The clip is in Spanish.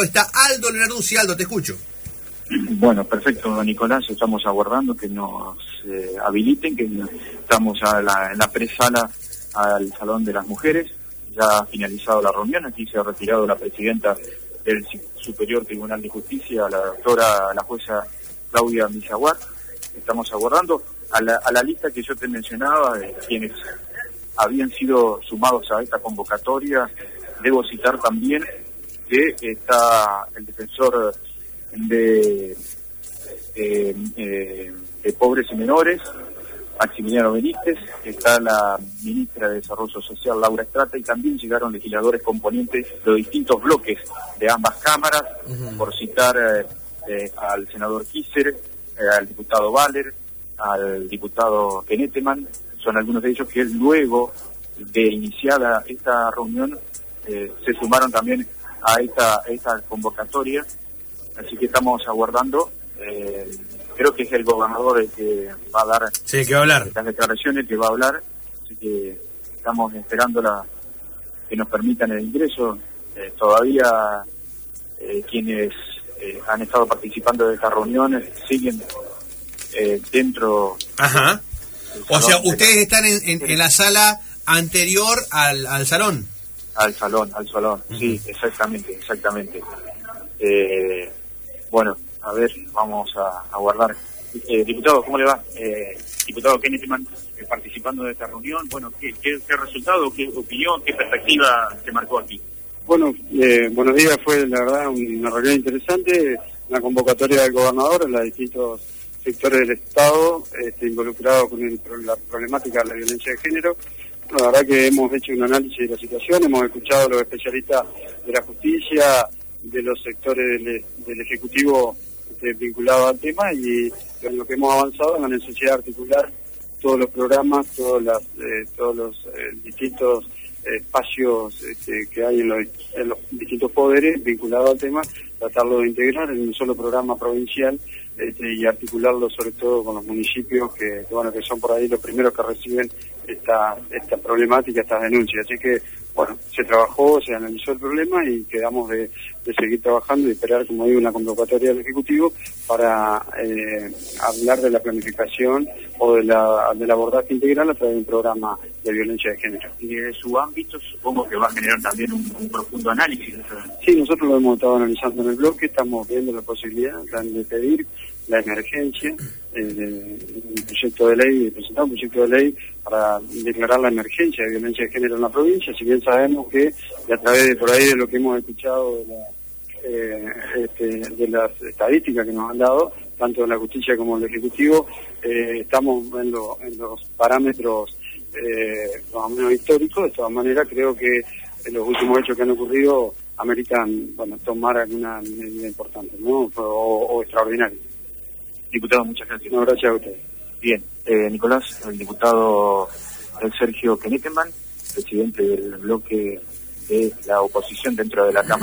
Género está Aldo Lenarduzzi. Aldo, te escucho. Bueno, perfecto, Nicolás, estamos aguardando que nos habiliten, que estamos en la presala al Salón de las Mujeres. Ya ha finalizado la reunión, aquí se ha retirado la presidenta del Superior Tribunal de Justicia, la jueza Claudia Misaguar. Estamos aguardando a la lista que yo te mencionaba de quienes habían sido sumados a esta convocatoria. Debo citar también que está el defensor de pobres y menores, Maximiliano Benítez, está la ministra de Desarrollo Social, Laura Estrata, y también llegaron legisladores componentes de los distintos bloques de ambas cámaras, por citar al senador Kisser, al diputado Valer, al diputado Keneteman. Son algunos de ellos que luego de iniciada esta reunión se sumaron también a esta convocatoria. Así que estamos aguardando. Creo que es el gobernador el que va a dar que va a hablar. Las declaraciones, que va a hablar. Así que estamos esperando que nos permitan el ingreso. Todavía quienes han estado participando de estas reuniones siguen dentro. Ajá. O sea, ustedes están en la sala anterior al salón. Al salón, sí, exactamente. Bueno, a ver, vamos a guardar. Diputado, ¿cómo le va? Diputado Keneteman, participando de esta reunión, bueno, ¿qué resultado, qué opinión, qué perspectiva se marcó aquí? Bueno, buenos días, fue la verdad una reunión interesante, una convocatoria del gobernador en los distintos sectores del Estado, involucrados con la problemática de la violencia de género. La verdad que hemos hecho un análisis de la situación, hemos escuchado a los especialistas de la justicia, de los sectores del Ejecutivo vinculados al tema, y en lo que hemos avanzado en la necesidad de articular todos los programas, todos los distintos espacios que hay en los distintos poderes vinculados al tema, tratarlo de integrar en un solo programa provincial y articularlo sobre todo con los municipios que son por ahí los primeros que reciben esta problemática, estas denuncias. Así que, bueno, se trabajó, se analizó el problema y quedamos de seguir trabajando y esperar, como digo, una convocatoria del Ejecutivo para hablar de la planificación o del abordaje integral a través de un programa de violencia de género. Y de su ámbito supongo que va a generar también un profundo análisis. Sí, nosotros lo hemos estado analizando en el bloque, estamos viendo la posibilidad de pedir la emergencia, un proyecto de ley, presentar un proyecto de ley para declarar la emergencia de violencia de género en la provincia, si bien sabemos que a través de por ahí de lo que hemos escuchado de las estadísticas que nos han dado, tanto de la justicia como del Ejecutivo, estamos en los parámetros más o menos históricos. De todas maneras, creo que los últimos hechos que han ocurrido ameritan, tomar alguna medida importante, ¿no? O extraordinaria. Diputado, muchas gracias. No, gracias a usted. Bien, Nicolás, el diputado Sergio Keneteman, presidente del bloque de la oposición dentro de la Cámara.